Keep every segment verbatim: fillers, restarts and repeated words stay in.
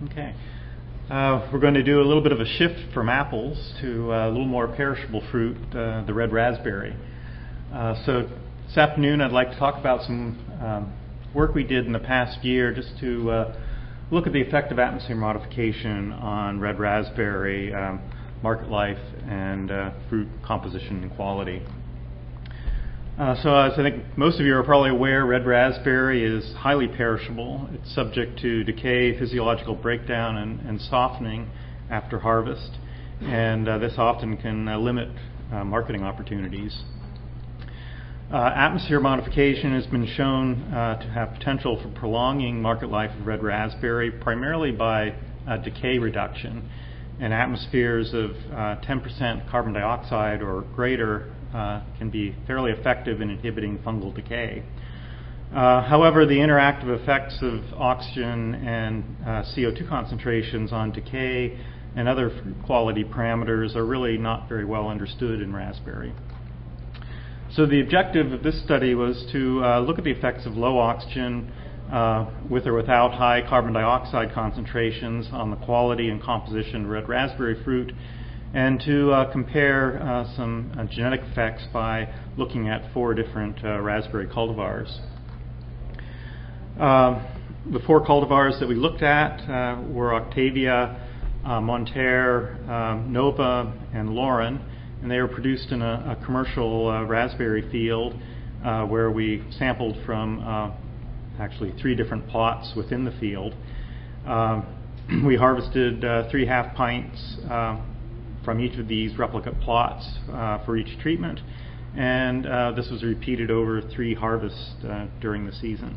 Okay. Uh, we're going to do a little bit of a shift from apples to uh, a little more perishable fruit, uh, the red raspberry. Uh, so this afternoon I'd like to talk about some um, work we did in the past year just to uh, look at the effect of atmosphere modification on red raspberry, um, market life, and uh, fruit composition and quality. Uh, so as I think most of you are probably aware, red raspberry is highly perishable. It's subject to decay, physiological breakdown, and, and softening after harvest, and uh, this often can uh, limit uh, marketing opportunities. Uh, atmosphere modification has been shown uh, to have potential for prolonging market life of red raspberry, primarily by uh, decay reduction. And atmospheres of uh, ten percent carbon dioxide or greater uh, can be fairly effective in inhibiting fungal decay. Uh, however, the interactive effects of oxygen and uh, C O two concentrations on decay and other quality parameters are really not very well understood in raspberry. So the objective of this study was to uh, look at the effects of low oxygen uh, with or without high carbon dioxide concentrations on the quality and composition of red raspberry fruit, and to uh, compare uh, some uh, genetic effects by looking at four different uh, raspberry cultivars. Uh, the four cultivars that we looked at uh, were Octavia, uh, Monterre, um, Nova, and Lauren. And they were produced in a, a commercial uh, raspberry field uh, where we sampled from uh, actually three different plots within the field. Um, we harvested uh, three half pints uh, from each of these replicate plots uh, for each treatment, and uh, this was repeated over three harvests uh, during the season.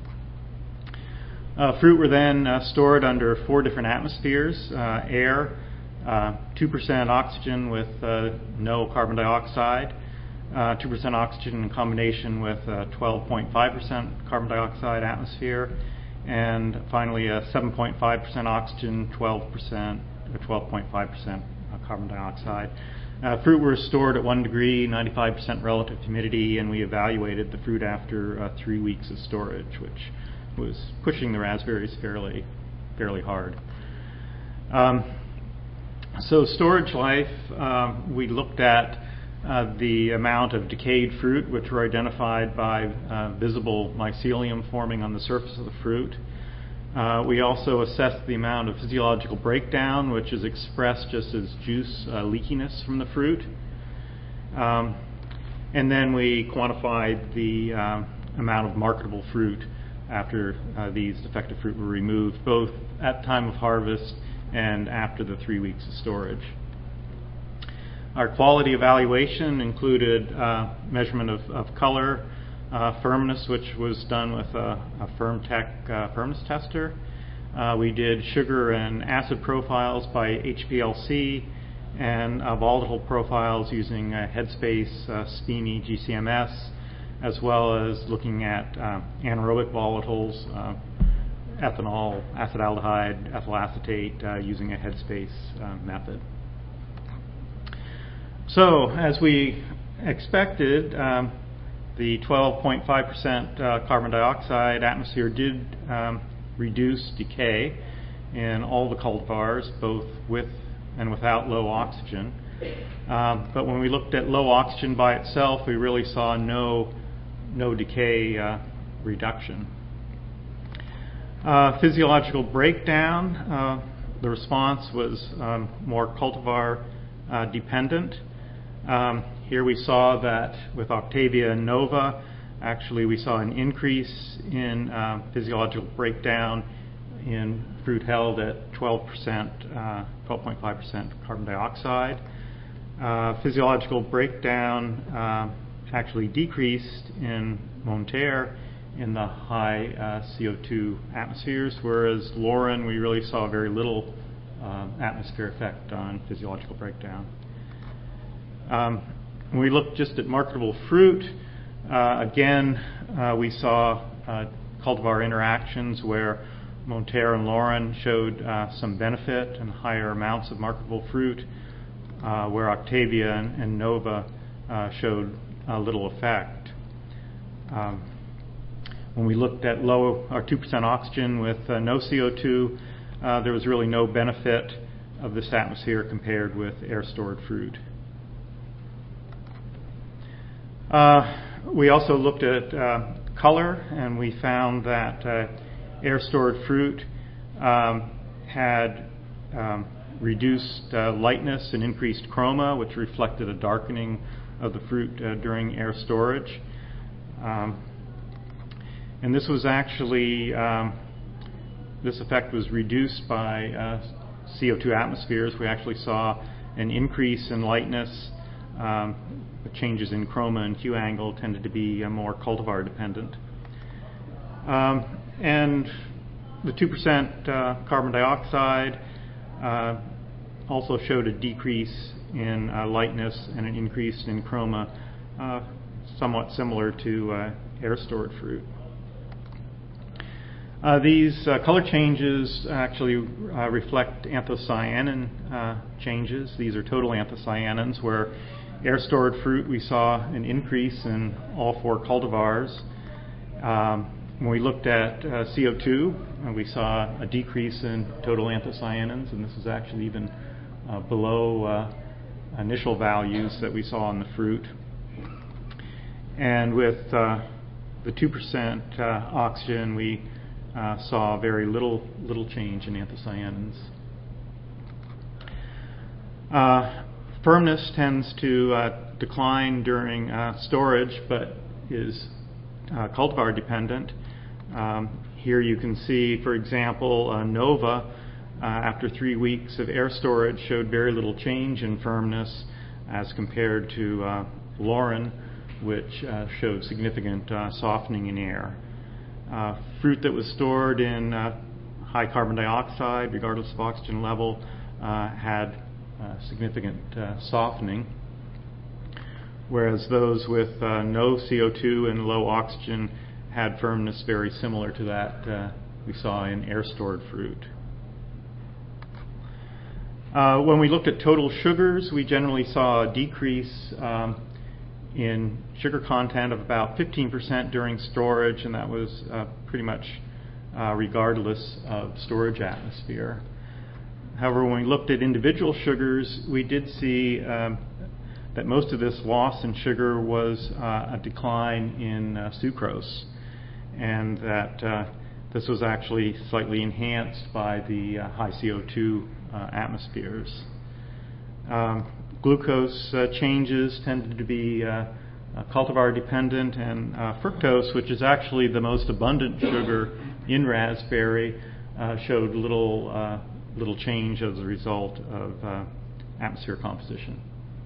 Uh, fruit were then uh, stored under four different atmospheres: uh, air, Uh, two percent oxygen with uh, no carbon dioxide, uh, two percent oxygen in combination with uh, twelve point five percent carbon dioxide atmosphere, and finally a seven point five percent oxygen, twelve percent, or twelve point five percent carbon dioxide. Uh, fruit were stored at one degree, ninety-five percent relative humidity, and we evaluated the fruit after uh, three weeks of storage, which was pushing the raspberries fairly, fairly hard. Um, So storage life, um, we looked at uh, the amount of decayed fruit, which were identified by uh, visible mycelium forming on the surface of the fruit. Uh, we also assessed the amount of physiological breakdown, which is expressed just as juice uh, leakiness from the fruit. Um, and then we quantified the uh, amount of marketable fruit after uh, these defective fruit were removed, both at time of harvest and after the three weeks of storage. Our quality evaluation included uh, measurement of, of color, uh, firmness, which was done with a, a FermTech uh, firmness tester. Uh, we did sugar and acid profiles by H P L C, and uh, volatile profiles using uh, Headspace, uh, SPIMI, G C M S, as well as looking at uh, anaerobic volatiles, uh, ethanol, acetaldehyde, ethyl acetate uh, using a Headspace uh, method. So, as we expected, um, the twelve point five percent uh, carbon dioxide atmosphere did um, reduce decay in all the cultivars, both with and without low oxygen. Um, but when we looked at low oxygen by itself, we really saw no, no decay uh, reduction. Uh, physiological breakdown, uh, the response was um, more cultivar uh, dependent. Um, here we saw that with Octavia and Nova, actually we saw an increase in uh, physiological breakdown in fruit held at twelve percent, uh, twelve point five percent carbon dioxide. Uh, physiological breakdown uh, actually decreased in Monterre in the high uh, C O two atmospheres, whereas Lauren, we really saw very little uh, atmosphere effect on physiological breakdown. Um, when we looked just at marketable fruit, uh, again, uh, we saw uh, cultivar interactions where Monterre and Lauren showed uh, some benefit and higher amounts of marketable fruit, uh, where Octavia and, and Nova uh, showed uh, little effect. Um, When we looked at low or two percent oxygen with uh, no C O two, uh, there was really no benefit of this atmosphere compared with air-stored fruit. Uh, we also looked at uh, color, and we found that uh, air-stored fruit um, had um, reduced uh, lightness and increased chroma, which reflected a darkening of the fruit uh, during air storage. Um, and this was actually, um, this effect was reduced by uh, C O two atmospheres. We actually saw an increase in lightness. Um, changes in chroma and hue angle tended to be uh, more cultivar dependent. Um, and the two percent uh, carbon dioxide uh, also showed a decrease in uh, lightness and an increase in chroma, uh, somewhat similar to uh, air-stored fruit. Uh, these uh, color changes actually uh, reflect anthocyanin uh, changes. These are total anthocyanins, where air-stored fruit we saw an increase in all four cultivars. Um, when we looked at uh, C O two, uh, we saw a decrease in total anthocyanins, and this is actually even uh, below uh, initial values that we saw in the fruit. And with uh, the two percent uh, oxygen, we uh, saw very little little change in anthocyanins. Uh, firmness tends to uh, decline during uh, storage, but is uh, cultivar dependent. Um, here you can see, for example, uh, Nova, uh, after three weeks of air storage, showed very little change in firmness as compared to uh, Lauren, which uh, showed significant uh, softening in air. Uh, fruit that was stored in uh, high carbon dioxide, regardless of oxygen level, uh, had uh, significant uh, softening, whereas those with uh, no C O two and low oxygen had firmness very similar to that uh, we saw in air-stored fruit. Uh, when we looked at total sugars, we generally saw a decrease um, in sugar content of about fifteen percent during storage, and that was uh, pretty much uh, regardless of storage atmosphere. However, when we looked at individual sugars, we did see um, that most of this loss in sugar was uh, a decline in uh, sucrose, and that uh, this was actually slightly enhanced by the uh, high C O two uh, atmospheres. Um, glucose uh, changes tended to be uh, uh, cultivar dependent, and uh, fructose, which is actually the most abundant sugar in raspberry, uh, showed little uh, little change as a result of uh, atmosphere composition.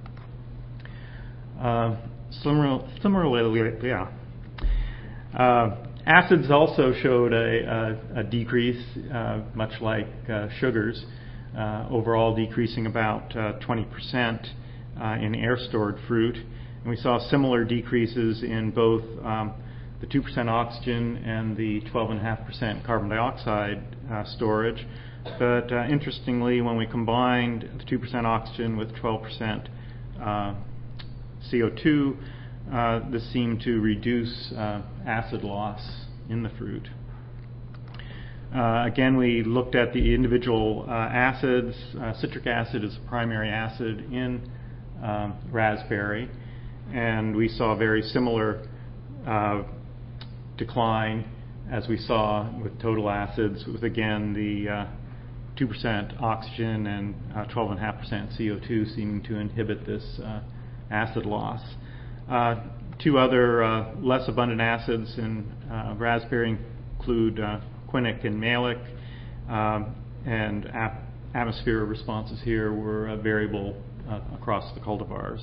Uh, similarly, yeah. Uh, acids also showed a, a, a decrease, uh, much like uh, sugars, uh, overall decreasing about uh, twenty percent uh, in air-stored fruit. And we saw similar decreases in both um, the two percent oxygen and the twelve point five percent carbon dioxide uh, storage. But uh, interestingly, when we combined the two percent oxygen with twelve percent uh, C O two, uh, this seemed to reduce uh, acid loss in the fruit. Uh, again, we looked at the individual uh, acids. Uh, citric acid is a primary acid in um, raspberry, and we saw a very similar uh, decline as we saw with total acids, with again the uh, two percent oxygen and uh, twelve point five percent C O two seeming to inhibit this uh, acid loss. Uh, two other uh, less abundant acids in uh, raspberry include uh, quinic and malic, um, and ap- atmosphere responses here were uh, variable uh, across the cultivars.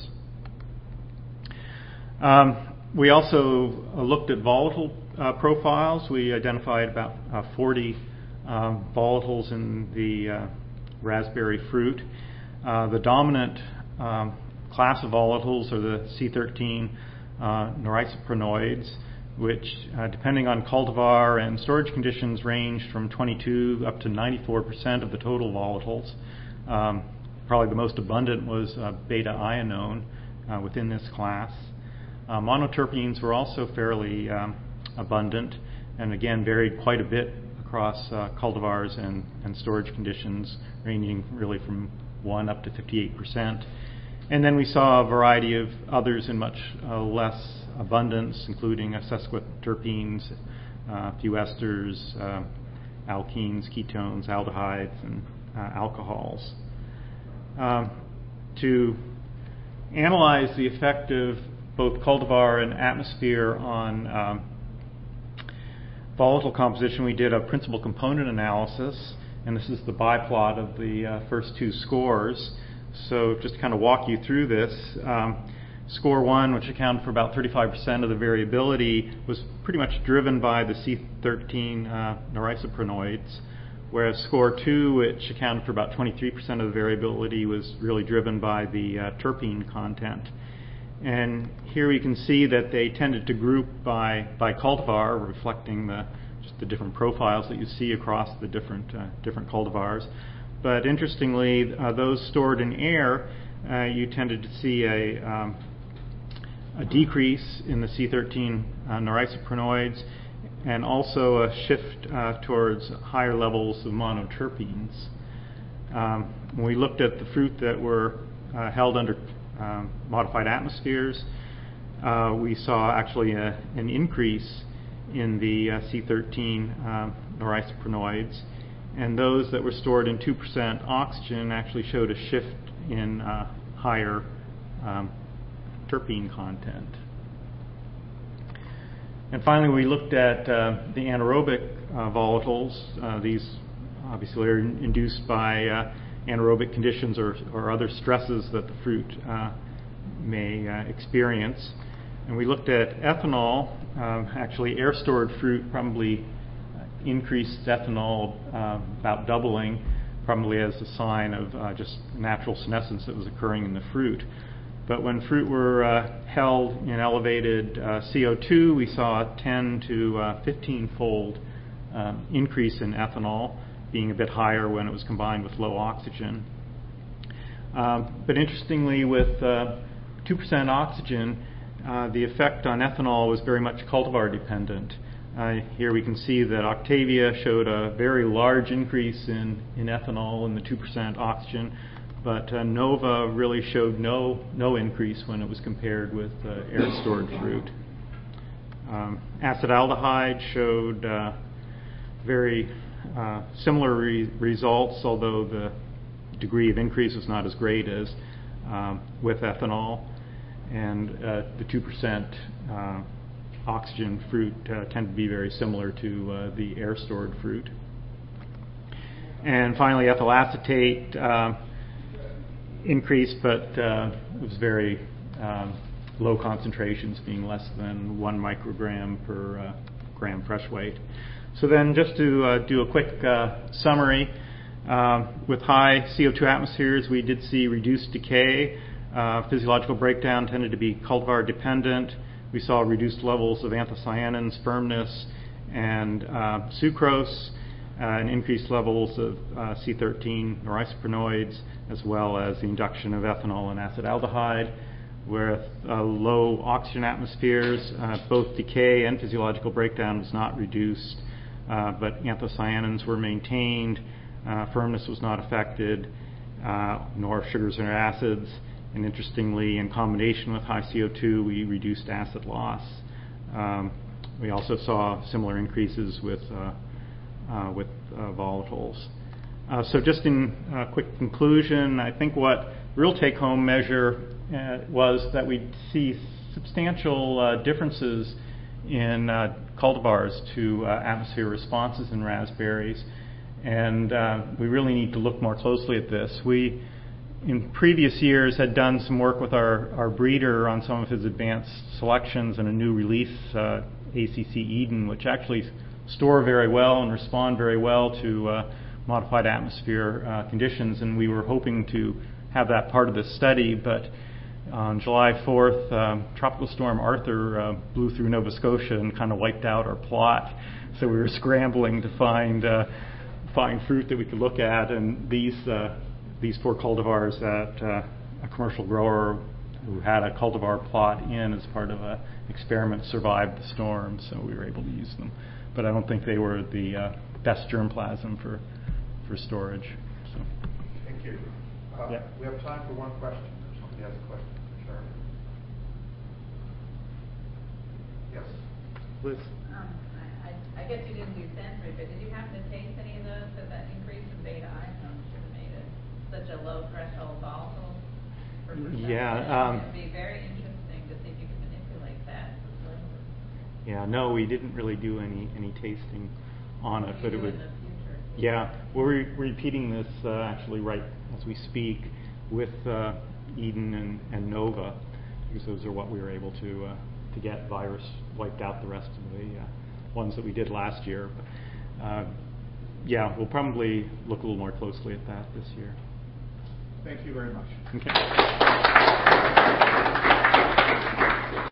Um, we also uh, looked at volatile uh, profiles. We identified about uh, forty um, volatiles in the uh, raspberry fruit. Uh, the dominant um, class of volatiles are the C thirteen uh, norisoprenoids, which, uh, depending on cultivar and storage conditions, ranged from twenty-two up to ninety-four percent of the total volatiles. Um, probably the most abundant was uh, beta-ionone uh, within this class. Uh, monoterpenes were also fairly um, abundant, and again varied quite a bit across uh, cultivars and, and storage conditions ranging really from one up to fifty-eight percent. And then we saw a variety of others in much uh, less abundance, including uh, sesquiterpenes, uh, a few esters, uh, alkenes, ketones, aldehydes, and uh, alcohols. Um, to analyze the effect of both cultivar and atmosphere on um, volatile composition, we did a principal component analysis, and this is the biplot of the uh, first two scores. So just to kind of walk you through this, um, score one, which accounted for about thirty-five percent of the variability, was pretty much driven by the C thirteen uh, neurisoprenoids, whereas score two, which accounted for about twenty-three percent of the variability, was really driven by the uh, terpene content. And here we can see that they tended to group by, by cultivar, reflecting the, just the different profiles that you see across the different, uh, different cultivars. But interestingly, uh, those stored in air, uh, you tended to see a, um, a decrease in the C thirteen uh, neurisoprenoids, and also a shift uh, towards higher levels of monoterpenes. Um, when we looked at the fruit that were uh, held under um, modified atmospheres, uh, we saw actually a, an increase in the uh, C thirteen uh, neurisoprenoids, and those that were stored in two percent oxygen actually showed a shift in uh, higher um, terpene content. And finally, we looked at uh, the anaerobic uh, volatiles. Uh, these obviously are in- induced by uh, anaerobic conditions or, or other stresses that the fruit uh, may uh, experience. And we looked at ethanol. Um, actually, air-stored fruit probably increased ethanol uh, about doubling, probably as a sign of uh, just natural senescence that was occurring in the fruit. But when fruit were uh, held in elevated uh, C O two, we saw a ten to fifteen fold um, increase in ethanol, being a bit higher when it was combined with low oxygen. Um, but interestingly, with uh, two percent oxygen, uh, the effect on ethanol was very much cultivar dependent. Uh, here we can see that Octavia showed a very large increase in, in ethanol in the two percent oxygen, but uh, Nova really showed no no increase when it was compared with uh, air-stored fruit. Um, acetaldehyde showed uh, very uh, similar re- results, although the degree of increase was not as great as um, with ethanol, and uh, the two percent uh, oxygen fruit uh, tend to be very similar to uh, the air-stored fruit. And finally, ethyl acetate uh, increased, but uh, it was very um, low concentrations, being less than one microgram per uh, gram fresh weight. So then, just to uh, do a quick uh, summary, uh, with high C O two atmospheres, we did see reduced decay. Uh, physiological breakdown tended to be cultivar dependent. We saw reduced levels of anthocyanins, firmness, and uh, sucrose, uh, and increased levels of uh, C thirteen neurisoprenoids, as well as the induction of ethanol and acetaldehyde. With uh, low oxygen atmospheres, uh, both decay and physiological breakdown was not reduced, uh, but anthocyanins were maintained, uh, firmness was not affected, uh, nor sugars or acids. And interestingly, in combination with high C O two, we reduced acid loss. Um, we also saw similar increases with uh, uh, with uh, volatiles. Uh, so just in uh, quick conclusion, I think what real take-home measure uh, was that we see substantial uh, differences in uh, cultivars to uh, atmosphere responses in raspberries, and uh, we really need to look more closely at this. We in previous years had done some work with our, our breeder on some of his advanced selections and a new release, uh, A C C Eden, which actually store very well and respond very well to uh, modified atmosphere uh, conditions, and we were hoping to have that part of the study, but on July fourth, um, Tropical Storm Arthur uh, blew through Nova Scotia and kind of wiped out our plot, so we were scrambling to find uh, find fruit that we could look at, and these uh, these four cultivars that uh, a commercial grower who had a cultivar plot in as part of an experiment survived the storm, so we were able to use them. But I don't think they were the uh, best germplasm for for storage. So. Thank you. Uh, yeah. We have time for one question. If somebody has a question for Sharon. Yes. Liz. Um, I, I, I guess you didn't do sensory, but did you happen to taste any of those? Because that increase in beta isones should have made it such a low threshold volatile for perception. Yeah. Um, it would be very interesting to see if you can manipulate that. Yeah. No, we didn't really do any any tasting on it, but it would. In the future. Yeah, we're re- repeating this uh, actually right as we speak with uh, Eden and, and Nova, because those are what we were able to uh, to get. Virus wiped out the rest of the uh, ones that we did last year. Uh, yeah, we'll probably look a little more closely at that this year. Thank you very much. Okay.